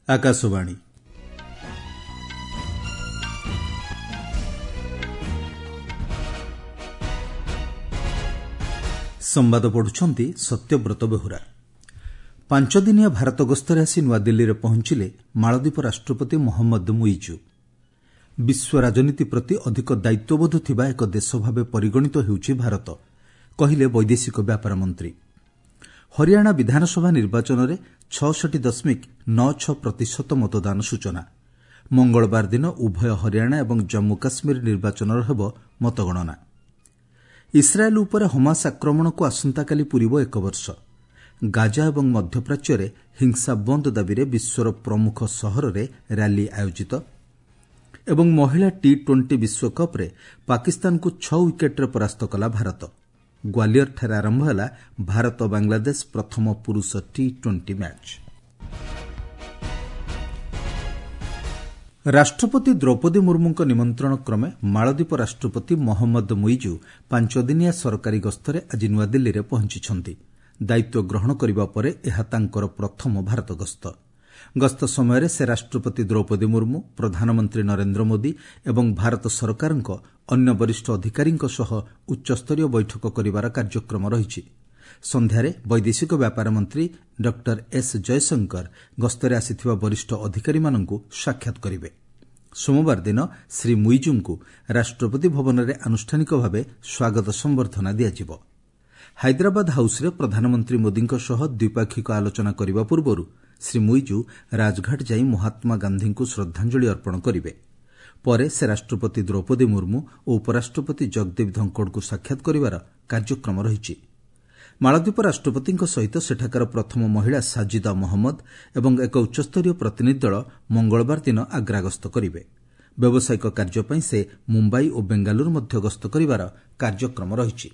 ଆକାଶବାଣୀ ସମ୍ବାଦ ପଢୁଛନ୍ତି ସତ୍ୟବ୍ରତ ବେହୁରା। 5 ଦିନିଆ ଭାରତ ଗସ୍ତରେ ଆସି ନୂଆଦିଲ୍ଲୀରେ ପହଞ୍ଚିଲେ ମାଳଦୀପ ରାଷ୍ଟ୍ରପତି ମହମ୍ମଦ ମୁଇଜୁ। ବିଶ୍ୱ ରାଜନୀତି ପ୍ରତି ଅଧିକ ଦାୟିତ୍ୱବୋଧ ଥିବା ଏକ ଦେଶ ଭାବେ ପରିଗଣିତ ହେଉଛି ଭାରତ, କହିଲେ ବୈଦେଶିକ ବ୍ୟାପାର ମନ୍ତ୍ରୀ। ହରିୟାଣା ବିଧାନସଭା ନିର୍ବାଚନରେ 66.96% ମତଦାନ ସୂଚନା। ମଙ୍ଗଳବାର ଦିନ ଉଭୟ ହରିୟାଣା ଏବଂ ଜମ୍ମୁ କାଶ୍ମୀର ନିର୍ବାଚନର ହେବ ମତଗଣନା। ଇସ୍ରାଏଲ୍ ଉପରେ ହମାସ୍ ଆକ୍ରମଣକୁ ଆସନ୍ତାକାଲି ପୂରିବ 1 ବର୍ଷ। ଗାଜା ଏବଂ ମଧ୍ୟପ୍ରାଚ୍ୟରେ ହିଂସା ବନ୍ଦ ଦାବିରେ ବିଶ୍ୱର ପ୍ରମୁଖ ସହରରେ ର୍ୟାଲି ଆୟୋଜିତ ଏବଂ ମହିଳା T20 ବିଶ୍ୱକପ୍ରେ ପାକିସ୍ତାନକୁ 6 ୱିକେଟ୍ରେ ପରାସ୍ତ କଲା ଭାରତ। ଗ୍ୱାଲିୟରଠାରେ ଆରମ୍ଭ ହେଲା ଭାରତ ବାଂଲାଦେଶ ପ୍ରଥମ ପୁରୁଷ T20 ମ୍ୟାଚ୍। ରାଷ୍ଟ୍ରପତି ଦ୍ରୌପଦୀ ମୁର୍ମୁଙ୍କ ନିମନ୍ତ୍ରଣ କ୍ରମେ ମାଳଦୀପ ରାଷ୍ଟ୍ରପତି ମହମ୍ମଦ ମୁଇଜୁ 5 ଦିନିଆ ସରକାରୀ ଗସ୍ତରେ ଆଜି ନୂଆଦିଲ୍ଲୀରେ ପହଞ୍ଚିଛନ୍ତି। ଦାୟିତ୍ୱ ଗ୍ରହଣ କରିବା ପରେ ଏହା ତାଙ୍କର ପ୍ରଥମ ଭାରତ ଗସ୍ତ। ଗସ୍ତ ସମୟରେ ସେ ରାଷ୍ଟ୍ରପତି ଦ୍ରୌପଦୀ ମୁର୍ମୁ, ପ୍ରଧାନମନ୍ତ୍ରୀ ନରେନ୍ଦ୍ର ମୋଦି ଏବଂ ଭାରତ ସରକାରଙ୍କ ଅନ୍ୟ ବରିଷ୍ଠ ଅଧିକାରୀଙ୍କ ସହ ଉଚ୍ଚସ୍ତରୀୟ ବୈଠକ କରିବାର କାର୍ଯ୍ୟକ୍ରମ ରହିଛି। ସନ୍ଧ୍ୟାରେ ବୈଦେଶିକ ବ୍ୟାପାର ମନ୍ତ୍ରୀ ଡକ୍ଟର ଏସ୍ ଜୟଶଙ୍କର ଗସ୍ତରେ ଆସିଥିବା ବରିଷ୍ଠ ଅଧିକାରୀମାନଙ୍କୁ ସାକ୍ଷାତ କରିବେ। ସୋମବାର ଦିନ ଶ୍ରୀ ମୁଇଜୁଙ୍କୁ ରାଷ୍ଟ୍ରପତି ଭବନରେ ଆନୁଷ୍ଠାନିକ ଭାବେ ସ୍ୱାଗତ ସମ୍ବର୍ଦ୍ଧନା ଦିଆଯିବ। ହାଇଦ୍ରାବାଦ ହାଉସ୍ରେ ପ୍ରଧାନମନ୍ତ୍ରୀ ମୋଦିଙ୍କ ସହ ଦ୍ୱିପାକ୍ଷିକ ଆଲୋଚନା କରିବା ପୂର୍ବରୁ ଶ୍ରୀ ମୁଇଜୁ ରାଜଘାଟ ଯାଇ ମହାତ୍ମା ଗାନ୍ଧୀଙ୍କୁ ଶ୍ରଦ୍ଧାଞ୍ଜଳି ଅର୍ପଣ କରିବେ। ପରେ ସେ ରାଷ୍ଟ୍ରପତି ଦ୍ରୌପଦୀ ମୁର୍ମୁ ଓ ଉପରାଷ୍ଟ୍ରପତି ଜଗଦୀପ ଧଙ୍କଡ଼ଙ୍କୁ ସାକ୍ଷାତ କରିବାର କାର୍ଯ୍ୟକ୍ରମ ରହିଛି। ମାଳଦୀପ ରାଷ୍ଟ୍ରପତିଙ୍କ ସହିତ ସେଠାକାର ପ୍ରଥମ ମହିଳା ସାଜିଦା ମହମ୍ମଦ ଏବଂ ଏକ ଉଚ୍ଚସ୍ତରୀୟ ପ୍ରତିନିଧି ଦଳ ମଙ୍ଗଳବାର ଦିନ ଆଗ୍ରା ଗସ୍ତ କରିବେ। ବ୍ୟବସାୟିକ କାର୍ଯ୍ୟ ପାଇଁ ସେ ମୁମ୍ବାଇ ଓ ବେଙ୍ଗାଲୁରୁ ମଧ୍ୟ ଗସ୍ତ କରିବାର କାର୍ଯ୍ୟକ୍ରମ ରହିଛି।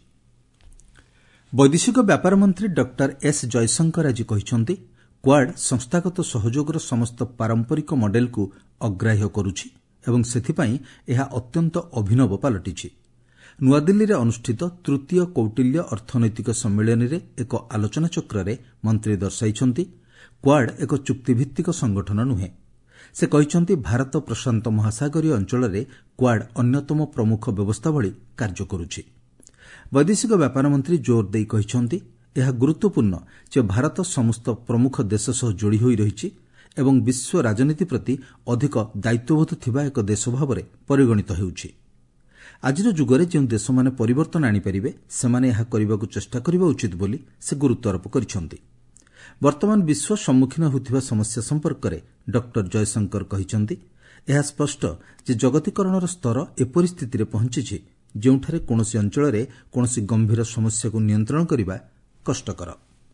ବୈଦେଶିକ ବ୍ୟାପାର ମନ୍ତ୍ରୀ ଡକ୍ଟର ଏସ୍ ଜୟଶଙ୍କର ଆଜି କହିଛନ୍ତି, କ୍ୱାଡ୍ ସଂସ୍ଥାଗତ ସହଯୋଗର ସମସ୍ତ ପାରମ୍ପରିକ ମଡେଲକୁ ଅଗ୍ରାହ୍ୟ କରୁଛି ଏବଂ ସେଥିପାଇଁ ଏହା ଅତ୍ୟନ୍ତ ଅଭିନବ ପାଲଟିଛି। ନୂଆଦିଲ୍ଲୀରେ ଅନୁଷ୍ଠିତ ତୃତୀୟ କୌଟିଲ୍ୟ ଅର୍ଥନୈତିକ ସମ୍ମିଳନୀରେ ଏକ ଆଲୋଚନାଚକ୍ରରେ ମନ୍ତ୍ରୀ ଦର୍ଶାଇଛନ୍ତି, କ୍ୱାଡ୍ ଏକ ଚୁକ୍ତିଭିତ୍ତିକ ସଂଗଠନ ନୁହେଁ। ସେ କହିଛନ୍ତି, ଭାରତ ପ୍ରଶାନ୍ତ ମହାସାଗରୀୟ ଅଞ୍ଚଳରେ କ୍ୱାଡ୍ ଅନ୍ୟତମ ପ୍ରମୁଖ ବ୍ୟବସ୍ଥା ଭଳି କାର୍ଯ୍ୟ କରୁଛି। ବୈଦେଶିକ ବ୍ୟାପାର ମନ୍ତ୍ରୀ ଜୋର ଦେଇ କହିଛନ୍ତି, ଏହା ଗୁରୁତ୍ୱପୂର୍ଣ୍ଣ ଯେ ଭାରତ ସମସ୍ତ ପ୍ରମୁଖ ଦେଶ ସହ ଯୋଡ଼ି ହୋଇ ରହିଛି ଏବଂ ବିଶ୍ୱ ରାଜନୀତି ପ୍ରତି ଅଧିକ ଦାୟିତ୍ୱବୋଧ ଥିବା ଏକ ଦେଶ ଭାବରେ ପରିଗଣିତ ହେଉଛି। ଆଜିର ଯୁଗରେ ଯେଉଁ ଦେଶମାନେ ପରିବର୍ତ୍ତନ ଆଣିପାରିବେ ସେମାନେ ଏହା କରିବାକୁ ଚେଷ୍ଟା କରିବା ଉଚିତ ବୋଲି ସେ ଗୁରୁତ୍ୱାରୋପ କରିଛନ୍ତି। ବର୍ତ୍ତମାନ ବିଶ୍ୱ ସମ୍ମୁଖୀନ ହେଉଥିବା ସମସ୍ୟା ସମ୍ପର୍କରେ ଡକ୍ଟର ଜୟଶଙ୍କର କହିଛନ୍ତି, ଏହା ସ୍ପଷ୍ଟ ଯେ ଜଗତୀକରଣର ସ୍ତର ଏପରି ସ୍ଥିତିରେ ପହଞ୍ଚିଛି ଯେଉଁଠାରେ କୌଣସି ଅଞ୍ଚଳରେ କୌଣସି ଗମ୍ଭୀର ସମସ୍ୟାକୁ ନିୟନ୍ତ୍ରଣ କରିବା କଷ୍ଟକର।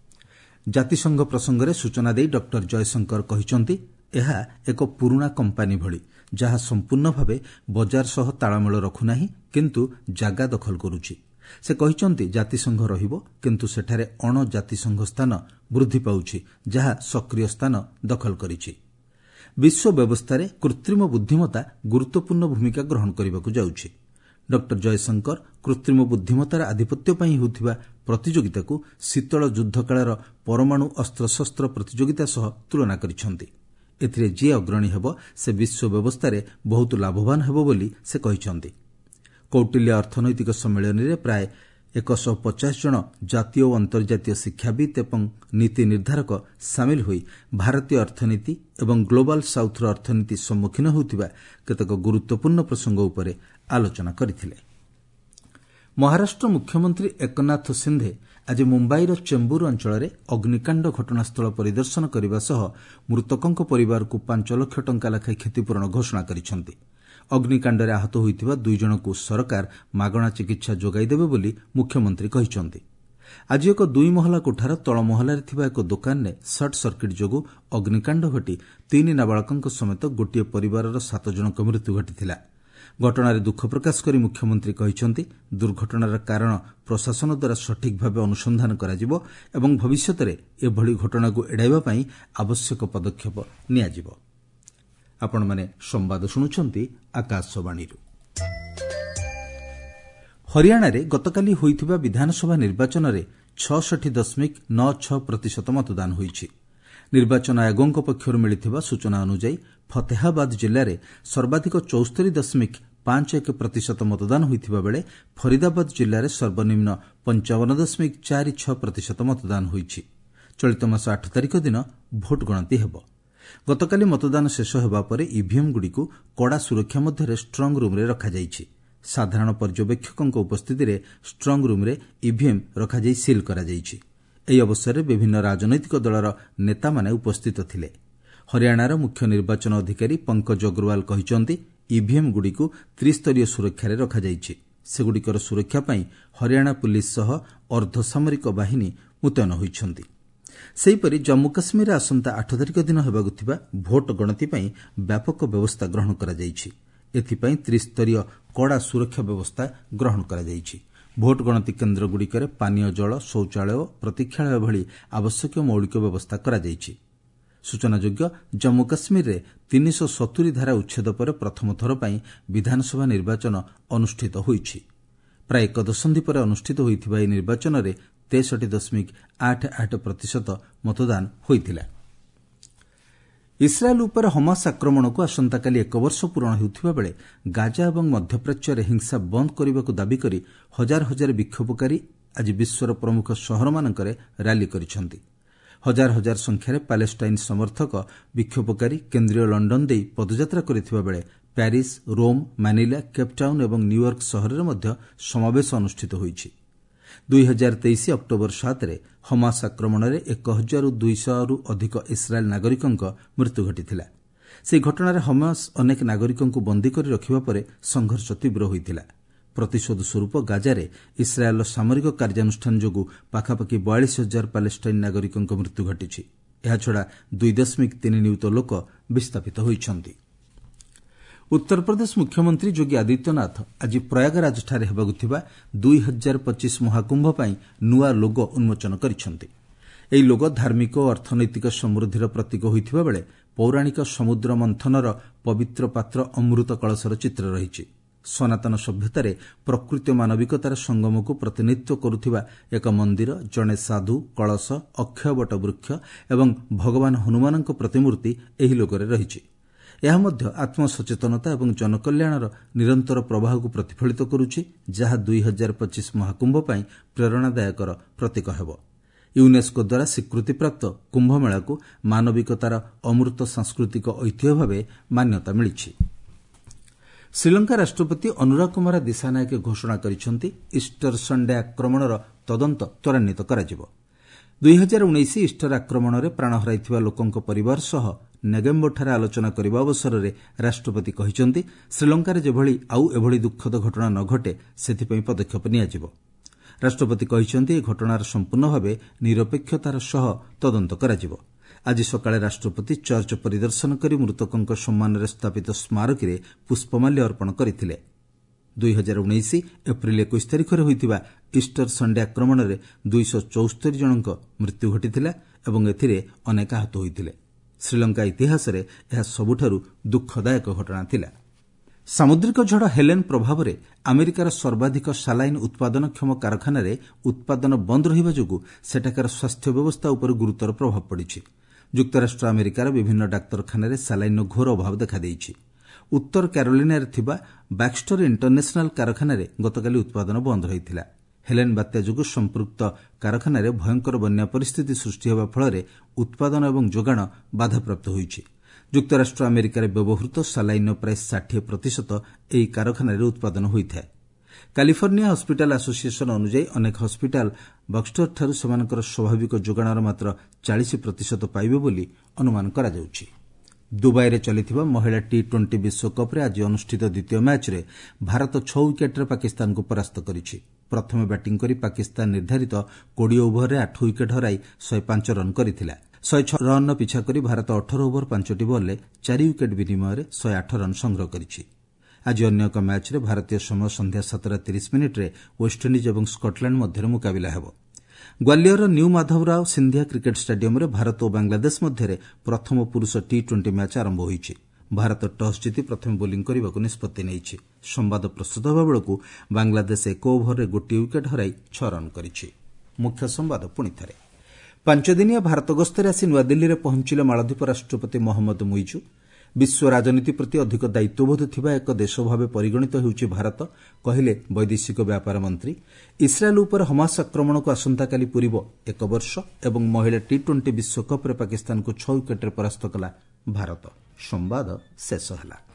ଜାତିସଂଘ ପ୍ରସଙ୍ଗରେ ସୂଚନା ଦେଇ ଡକ୍ଟର ଜୟଶଙ୍କର କହିଛନ୍ତି, ଏହା ଏକ ପୁରୁଣା କମ୍ପାନୀ ଭଳି ଯାହା ସମ୍ପୂର୍ଣ୍ଣ ଭାବେ ବଜାର ସହ ତାଳମେଳ ରଖୁନାହିଁ କିନ୍ତୁ ଜାଗା ଦଖଲ କରୁଛି। ସେ କହିଛନ୍ତି, ଜାତିସଂଘ ରହିବ କିନ୍ତୁ ସେଠାରେ ଅଣ ଜାତିସଂଘ ସ୍ଥାନ ବୃଦ୍ଧି ପାଉଛି ଯାହା ସକ୍ରିୟ ସ୍ଥାନ ଦଖଲ କରିଛି। ବିଶ୍ୱ ବ୍ୟବସ୍ଥାରେ କୃତ୍ରିମ ବୁଦ୍ଧିମତ୍ତା ଗୁରୁତ୍ୱପୂର୍ଣ୍ଣ ଭୂମିକା ଗ୍ରହଣ କରିବାକୁ ଯାଉଛି। ଡକ୍ଟର ଜୟଶଙ୍କର କୃତ୍ରିମ ବୁଦ୍ଧିମତ୍ତାର ଆଧିପତ୍ୟ ପାଇଁ ହେଉଥିବା ପ୍ରତିଯୋଗିତାକୁ ଶୀତଳ ଯୁଦ୍ଧକାଳର ପରମାଣୁ ଅସ୍ତ୍ରଶସ୍ତ୍ର ପ୍ରତିଯୋଗିତା ସହ ତୁଳନା କରିଛନ୍ତି। ଏଥିରେ ଯିଏ ଅଗ୍ରଣୀ ହେବ ସେ ବିଶ୍ୱ ବ୍ୟବସ୍ଥାରେ ବହୁତ ଲାଭବାନ ହେବ ବୋଲି ସେ କହିଛନ୍ତି। କୌଟିଲ୍ୟ ଅର୍ଥନୈତିକ ସମ୍ମିଳନୀରେ ପ୍ରାୟ 150 ଜଣ ଜାତୀୟ ଓ ଅନ୍ତର୍ଜାତୀୟ ଶିକ୍ଷାବିତ୍ ଏବଂ ନୀତି ନିର୍ଦ୍ଧାରକ ସାମିଲ ହୋଇ ଭାରତୀୟ ଅର୍ଥନୀତି ଏବଂ ଗ୍ଲୋବାଲ ସାଉଥର ଅର୍ଥନୀତି ସମ୍ମୁଖୀନ ହେଉଥିବା କେତେକ ଗୁରୁତ୍ୱପୂର୍ଣ୍ଣ ପ୍ରସଙ୍ଗ ଉପରେ ଆଲୋଚନା କରିଥିଲେ। ମହାରାଷ୍ଟ୍ର ମୁଖ୍ୟମନ୍ତ୍ରୀ ଏକନାଥ ସିନ୍ଧେ ଆଜି ମୁମ୍ବାଇର ଚେମ୍ବୁର ଅଞ୍ଚଳରେ ଅଗ୍ନିକାଣ୍ଡ ଘଟଣାସ୍ଥଳ ପରିଦର୍ଶନ କରିବା ସହ ମୃତକଙ୍କ ପରିବାରକୁ 5 ଲକ୍ଷ ଟଙ୍କା ଲେଖାଏଁ କ୍ଷତିପୂରଣ ଘୋଷଣା କରିଛନ୍ତି। ଅଗ୍ନିକାଣ୍ଡରେ ଆହତ ହୋଇଥିବା 2 ଜଣଙ୍କୁ ସରକାର ମାଗଣା ଚିକିତ୍ସା ଯୋଗାଇ ଦେବେ ବୋଲି ମୁଖ୍ୟମନ୍ତ୍ରୀ କହିଛନ୍ତି। ଆଜି ଏକ 2 ମହଲା କୋଠାର ତଳ ମହଲାରେ ଥିବା ଏକ ଦୋକାନରେ ସର୍ଟ ସର୍କିଟ୍ ଯୋଗୁଁ ଅଗ୍ନିକାଣ୍ଡ ଘଟି 3 ନାବାଳକଙ୍କ ସମେତ ଗୋଟିଏ ପରିବାରର 7 ଜଣଙ୍କ ମୃତ୍ୟୁ ଘଟିଥିଲା। ଘଟଣାରେ ଦୁଃଖ ପ୍ରକାଶ କରି ମୁଖ୍ୟମନ୍ତ୍ରୀ କହିଛନ୍ତି, ଦୁର୍ଘଟଣାର କାରଣ ପ୍ରଶାସନ ଦ୍ୱାରା ସଠିକ୍ ଭାବେ ଅନୁସନ୍ଧାନ କରାଯିବ ଏବଂ ଭବିଷ୍ୟତରେ ଏଭଳି ଘଟଣାକୁ ଏଡ଼ାଇବା ପାଇଁ ଆବଶ୍ୟକ ପଦକ୍ଷେପ ନିଆଯିବ। ଆପଣମାନେ ସମ୍ବାଦ ଶୁଣୁଛନ୍ତି ଆକାଶବାଣୀରୁ। ହରିୟାଣାରେ ଗତକାଲି ହୋଇଥିବା ବିଧାନସଭା ନିର୍ବାଚନରେ 66.96% ମତଦାନ ହୋଇଛି। ନିର୍ବାଚନ ଆୟୋଗଙ୍କ ପକ୍ଷରୁ ମିଳିଥିବା ସୂଚନା ଅନୁଯାୟୀ ଫତେହାବାଦ ଜିଲ୍ଲାରେ ସର୍ବାଧିକ 74.51% ମତଦାନ ହୋଇଥିବା ବେଳେ ଫରିଦାବାଦ ଜିଲ୍ଲାରେ ସର୍ବନିମ୍ନ 55.46% ମତଦାନ ହୋଇଛି। ଚଳିତ ମାସ 8 ତାରିଖ ଦିନ ଭୋଟ୍ ଗଣତି ହେବ। ଗତକାଲି ମତଦାନ ଶେଷ ହେବା ପରେ ଇଭିଏମ୍ଗୁଡ଼ିକୁ କଡ଼ା ସୁରକ୍ଷା ମଧ୍ୟରେ ଷ୍ଟ୍ରଙ୍ଗ ରୁମ୍ରେ ରଖାଯାଇଛି। ସାଧାରଣ ପର୍ଯ୍ୟବେକ୍ଷକଙ୍କ ଉପସ୍ଥିତିରେ ଷ୍ଟ୍ରଙ୍ଗ ରୁମ୍ରେ ଇଭିଏମ୍ ରଖାଯାଇ ସିଲ୍ କରାଯାଇଛି। ଏହି ଅବସରରେ ବିଭିନ୍ନ ରାଜନୈତିକ ଦଳର ନେତାମାନେ ଉପସ୍ଥିତ ଥିଲେ। ହରିୟାଣାର ମୁଖ୍ୟ ନିର୍ବାଚନ ଅଧିକାରୀ ପଙ୍କଜ ଅଗ୍ରୱାଲ କହିଛନ୍ତି ଇଭିଏମ୍ଗୁଡ଼ିକୁ ତ୍ରିସ୍ତରୀୟ ସୁରକ୍ଷାରେ ରଖାଯାଇଛି। ସେଗୁଡ଼ିକର ସୁରକ୍ଷା ପାଇଁ ହରିୟାଣା ପୁଲିସ ସହ ଅର୍ଦ୍ଧସାମରିକ ବାହିନୀ ମୁତୟନ ହୋଇଛନ୍ତି। ସେହିପରି ଜମ୍ମୁ କାଶ୍ମୀରରେ ଆସନ୍ତା 8 ତାରିଖ ଦିନ ହେବାକୁ ଥିବା ଭୋଟ୍ ଗଣତି ପାଇଁ ବ୍ୟାପକ ବ୍ୟବସ୍ଥା ଗ୍ରହଣ କରାଯାଇଛି। ଏଥିପାଇଁ ତ୍ରିସ୍ତରୀୟ କଡ଼ା ସୁରକ୍ଷା ବ୍ୟବସ୍ଥା ଗ୍ରହଣ କରାଯାଇଛି। ଭୋଟ୍ ଗଣତି କେନ୍ଦ୍ରଗୁଡ଼ିକରେ ପାନୀୟ ଜଳ, ଶୌଚାଳୟ, ପ୍ରତୀକ୍ଷାଳୟ ଭଳି ଆବଶ୍ୟକୀୟ ମୌଳିକ ବ୍ୟବସ୍ଥା କରାଯାଇଛି। ସୂଚନାଯୋଗ୍ୟ, ଜମ୍ମୁ କାଶ୍ମୀରରେ 370 ଧାରା ଉଚ୍ଛେଦ ପରେ ପ୍ରଥମ ଥର ପାଇଁ ବିଧାନସଭା ନିର୍ବାଚନ ଅନୁଷ୍ଠିତ ହୋଇଛି। ପ୍ରାୟ ଏକ ଦଶନ୍ଧି ପରେ ଅନୁଷ୍ଠିତ ହୋଇଥିବା ଏହି ନିର୍ବାଚନରେ 63.88% ମତଦାନ ହୋଇଥିଲା। ଇସ୍ରାଏଲ୍ ଉପରେ ହମାସ୍ ଆକ୍ରମଣକୁ ଆସନ୍ତାକାଲି 1 ବର୍ଷ ପୂରଣ ହେଉଥିବା ବେଳେ ଗାଜା ଏବଂ ମଧ୍ୟପ୍ରାଚ୍ୟରେ ହିଂସା ବନ୍ଦ କରିବାକୁ ଦାବି କରି ହଜାର ହଜାର ବିକ୍ଷୋଭକାରୀ ଆଜି ବିଶ୍ୱର ପ୍ରମୁଖ ସହରମାନଙ୍କରେ ରାଲି କରିଛନ୍ତି। ହଜାର ହଜାର ସଂଖ୍ୟାରେ ପାଲେଷ୍ଟାଇନ୍ ସମର୍ଥକ ବିକ୍ଷୋଭକାରୀ କେନ୍ଦ୍ରୀୟ ଲଣ୍ଡନ ଦେଇ ପଦଯାତ୍ରା କରିଥିବା ବେଳେ ପ୍ୟାରିସ୍, ରୋମ୍, ମାନିଲା, କେପ୍ଟାଉନ୍ ଏବଂ ନ୍ୟୁୟର୍କ ସହରରେ ମଧ୍ୟ ସମାବେଶ ଅନୁଷ୍ଠିତ ହୋଇଛି। 2023 ଅକ୍ଟୋବର 7ରେ ହମାସ୍ ଆକ୍ରମଣରେ 1200ରୁ ଅଧିକ ଇସ୍ରାଏଲ୍ ନାଗରିକଙ୍କ ମୃତ୍ୟୁ ଘଟିଥିଲା। ସେହି ଘଟଣାରେ ହମାସ୍ ଅନେକ ନାଗରିକଙ୍କୁ ବନ୍ଦୀ କରି ରଖିବା ପରେ ସଂଘର୍ଷ ତୀବ୍ର ହୋଇଥିଲା। ପ୍ରତିଶୋଧ ସ୍ୱରୂପ ଗାଜାରେ ଇସ୍ରାଏଲ୍ର ସାମରିକ କାର୍ଯ୍ୟାନୁଷ୍ଠାନ ଯୋଗୁଁ ପାଖାପାଖି 42,000 ପାଲେଷ୍ଟାଇନ୍ ନାଗରିକଙ୍କ ମୃତ୍ୟୁ ଘଟିଛି। ଏହାଛଡ଼ା 2.3 ନିୟୁତ ଲୋକ ବିସ୍ଥାପିତ ହୋଇଛନ୍ତି। ଉତ୍ତରପ୍ରଦେଶ ମୁଖ୍ୟମନ୍ତ୍ରୀ ଯୋଗୀ ଆଦିତ୍ୟନାଥ ଆଜି ପ୍ରୟାଗରାଜଠାରେ ହେବାକୁ ଥିବା 2025 ମହାକୁମ୍ଭ ପାଇଁ ନୂଆ ଲୋଗୋ ଉନ୍ମୋଚନ କରିଛନ୍ତି। ଏହି ଲୋଗୋ ଧାର୍ମିକ ଓ ଅର୍ଥନୈତିକ ସମୃଦ୍ଧିର ପ୍ରତୀକ ହୋଇଥିବା ବେଳେ ପୌରାଣିକ ସମୁଦ୍ର ମନ୍ଥନର ପବିତ୍ର ପାତ୍ର ଅମୃତ କଳସର ଚିତ୍ର ରହିଛି। ସନାତନ ସଭ୍ୟତାରେ ପ୍ରକୃତି ଓ ମାନବିକତାର ସଙ୍ଗମକୁ ପ୍ରତିନିଧିତ୍ୱ କରୁଥିବା ଏକ ମନ୍ଦିର, ଜଣେ ସାଧୁ, କଳସ, ଅକ୍ଷୟ ବଟ ବୃକ୍ଷ ଏବଂ ଭଗବାନ ହନୁମାନଙ୍କ ପ୍ରତିମୂର୍ତ୍ତି ଏହି ଲୋଗୋରେ ରହିଛି। ଏହା ମଧ୍ୟ ଆତ୍ମସଚେତନତା ଏବଂ ଜନକଲ୍ୟାଣର ନିରନ୍ତର ପ୍ରବାହକୁ ପ୍ରତିଫଳିତ କରୁଛି, ଯାହା 2025 ମହାକୁମ୍ଭ ପାଇଁ ପ୍ରେରଣାଦାୟକର ପ୍ରତୀକ ହେବ। ୟୁନେସ୍କୋ ଦ୍ୱାରା ସ୍ୱୀକୃତିପ୍ରାପ୍ତ କୁମ୍ଭମେଳାକୁ ମାନବିକତାର ଅମୃତ ସାଂସ୍କୃତିକ ଐତିହ୍ୟ ଭାବେ ମାନ୍ୟତା ମିଳିଛି। ଶ୍ରୀଲଙ୍କା ରାଷ୍ଟ୍ରପତି ଅନୁରାଗ କୁମାର ଦିଶାନାୟକେ ଘୋଷଣା କରିଛନ୍ତି ଇଷ୍ଟର ସଣ୍ଡେ ଆକ୍ରମଣର ତଦନ୍ତ ତ୍ୱରାନ୍ୱିତ କରାଯିବ। 2019 ଇଷ୍ଟର ଆକ୍ରମଣରେ ପ୍ରାଣ ହରାଇଥିବା ଲୋକଙ୍କ ପରିବାର ସହ ନେଗେମ୍ବୋଠାରେ ଆଲୋଚନା କରିବା ଅବସରରେ ରାଷ୍ଟ୍ରପତି କହିଛନ୍ତି ଶ୍ରୀଲଙ୍କାରେ ଯେଭଳି ଆଉ ଏଭଳି ଦୁଃଖଦ ଘଟଣା ନ ଘଟେ ସେଥିପାଇଁ ପଦକ୍ଷେପ ନିଆଯିବ। ରାଷ୍ଟ୍ରପତି କହିଛନ୍ତି ଏହି ଘଟଣାର ସମ୍ପୂର୍ଣ୍ଣ ଭାବେ ନିରପେକ୍ଷତାର ସହ ତଦନ୍ତ କରାଯିବ। ଆଜି ସକାଳେ ରାଷ୍ଟ୍ରପତି ଚର୍ଚ୍ଚ ପରିଦର୍ଶନ କରି ମୃତକଙ୍କ ସମ୍ମାନରେ ସ୍ଥାପିତ ସ୍ମାରକୀରେ ପୁଷ୍ପମାଲ୍ୟ ଅର୍ପଣ କରିଥିଲେ। 2019 ଏପ୍ରିଲ 21 ତାରିଖରେ ହୋଇଥିବା ଇଷ୍ଟର ସଣ୍ଡେ ଆକ୍ରମଣରେ 274 ଜଣଙ୍କ ମୃତ୍ୟୁ ଘଟିଥିଲା ଏବଂ ଏଥିରେ ଅନେକ ଆହତ ହୋଇଥିଲେ। ଶ୍ରୀଲଙ୍କା ଇତିହାସରେ ଏହା ସବୁଠାରୁ ଦୁଃଖଦାୟକ ଘଟଣା ଥିଲା। ସାମୁଦ୍ରିକ ଝଡ଼ ହେଲେନ୍ ପ୍ରଭାବରେ ଆମେରିକାର ସର୍ବାଧିକ ସାଲାଇନ୍ ଉତ୍ପାଦନକ୍ଷମ କାରଖାନାରେ ଉତ୍ପାଦନ ବନ୍ଦ ରହିବା ଯୋଗୁଁ ସେଠାକାର ସ୍ୱାସ୍ଥ୍ୟ ବ୍ୟବସ୍ଥା ଉପରେ ଗୁରୁତର ପ୍ରଭାବ ପଡ଼ିଛି। ଯୁକ୍ତରାଷ୍ଟ୍ର ଆମେରିକାର ବିଭିନ୍ନ ଡାକ୍ତରଖାନାରେ ସାଲାଇନ୍ର ଘୋର ଅଭାବ ଦେଖାଦେଇଛି। ଉତ୍ତର କାରୋଲିନାରେ ଥିବା ବାକ୍ସଟର ଇଣ୍ଟରନ୍ୟାସନାଲ କାରଖାନାରେ ଗତକାଲି ଉତ୍ପାଦନ ବନ୍ଦ ରହିଥିଲା। ହେଲେନ୍ ବାତ୍ୟା ଯୋଗୁଁ ସମ୍ପୃକ୍ତ କାରଖାନାରେ ଭୟଙ୍କର ବନ୍ୟା ପରିସ୍ଥିତି ସୃଷ୍ଟି ହେବା ଫଳରେ ଉତ୍ପାଦନ ଏବଂ ଯୋଗାଣ ବାଧାପ୍ରାପ୍ତ ହୋଇଛି। ଯୁକ୍ତରାଷ୍ଟ୍ର ଆମେରିକାରେ ବ୍ୟବହୃତ ସାଲାଇନ୍ର ପ୍ରାୟ 60% ଏହି କାରଖାନାରେ ଉତ୍ପାଦନ ହୋଇଥାଏ। କାଲିଫର୍ଣ୍ଣିଆ ହସ୍ପିଟାଲ ଆସୋସିଏସନ ଅନୁଯାୟୀ ଅନେକ ହସ୍ପିଟାଲ ବକ୍ସଟରଠାରୁ ସେମାନଙ୍କର ସ୍ୱାଭାବିକ ଯୋଗାଣର ମାତ୍ର 40% ପାଇବେ ବୋଲି ଅନୁମାନ କରାଯାଉଛି। ଦୁବାଇରେ ଚାଲିଥିବା ମହିଳା T20 ବିଶ୍ୱକପ୍ରେ ଆଜି ଅନୁଷ୍ଠିତ ଦ୍ୱିତୀୟ ମ୍ୟାଚ୍ରେ ଭାରତ 6 ୱିକେଟ୍ରେ ପାକିସ୍ତାନକୁ ପରାସ୍ତ କରିଛି। ପ୍ରଥମେ ବ୍ୟାଟିଂ କରି ପାକିସ୍ତାନ ନିର୍ଦ୍ଧାରିତ 20 ଓଭରରେ 8 ୱିକେଟ୍ ହରାଇ 105 ରନ୍ କରିଥିଲା। 106 ରନ୍ର ପିଛା କରି ଭାରତ 18 ଓଭର 5ଟି ବଲ୍ରେ 4 ୱିକେଟ୍ ବିନିମୟରେ 108 ରନ୍ ସଂଗ୍ରହ କରିଛି। ଆଜି ଅନ୍ୟ ଏକ ମ୍ୟାଚ୍ରେ ଭାରତୀୟ ସମୟ ସନ୍ଧ୍ୟା 7:30 ୱେଷ୍ଟଇଣ୍ଡିଜ୍ ଏବଂ ସ୍କଟଲ୍ୟାଣ୍ଡ ମଧ୍ୟରେ ମୁକାବିଲା ହେବ। ଗ୍ୱାଲିୟରର ନ୍ୟୁ ମାଧବରାଓ ସିନ୍ଧିଆ କ୍ରିକେଟ୍ ଷ୍ଟାଡିୟମ୍ରେ ଭାରତ ଓ ବାଂଲାଦେଶ ମଧ୍ୟରେ ପ୍ରଥମ ପୁରୁଷ T20 ମ୍ୟାଚ୍ ଆରମ୍ଭ ହୋଇଛି। ଭାରତ ଟସ୍ ଜିତି ପ୍ରଥମେ ବୋଲିଂ କରିବାକୁ ନିଷ୍ପତ୍ତି ନେଇଛି। ସମ୍ବାଦ ପ୍ରସ୍ତୁତ ହେବା ବେଳକୁ ବାଂଲାଦେଶ 1 ଓଭରରେ 1 ୱିକେଟ୍ ହରାଇ 6 ରନ୍ କରିଛି। ମୁଖ୍ୟ ସମ୍ବାଦ ପୁଣିଥରେ। ପାଞ୍ଚଦିନିଆ ଭାରତ ଗସ୍ତରେ ଆସି ନୂଆଦିଲ୍ଲୀରେ ପହଞ୍ଚିଲେ ମାଳଦ୍ୱୀପ ରାଷ୍ଟ୍ରପତି ମହମ୍ମଦ ମୁଇଜୁ। ବିଶ୍ୱ ରାଜନୀତି ପ୍ରତି ଅଧିକ ଦାୟିତ୍ୱବୋଧ ଥିବା ଏକ ଦେଶ ଭାବେ ପରିଗଣିତ ହେଉଛି ଭାରତ, କହିଲେ ବୈଦେଶିକ ବ୍ୟାପାର ମନ୍ତ୍ରୀ। ଇସ୍ରାଏଲ୍ ଉପରେ ହମାସ ଆକ୍ରମଣକୁ ଆସନ୍ତାକାଲି ପୂରିବ 1 ବର୍ଷ ଏବଂ ମହିଳା T20 ବିଶ୍ୱକପ୍ରେ ପାକିସ୍ତାନକୁ 6 ୱିକେଟ୍ରେ ପରାସ୍ତ କଲା ଭାରତ। ସମ୍ବାଦ ଶେଷ ହେଲା।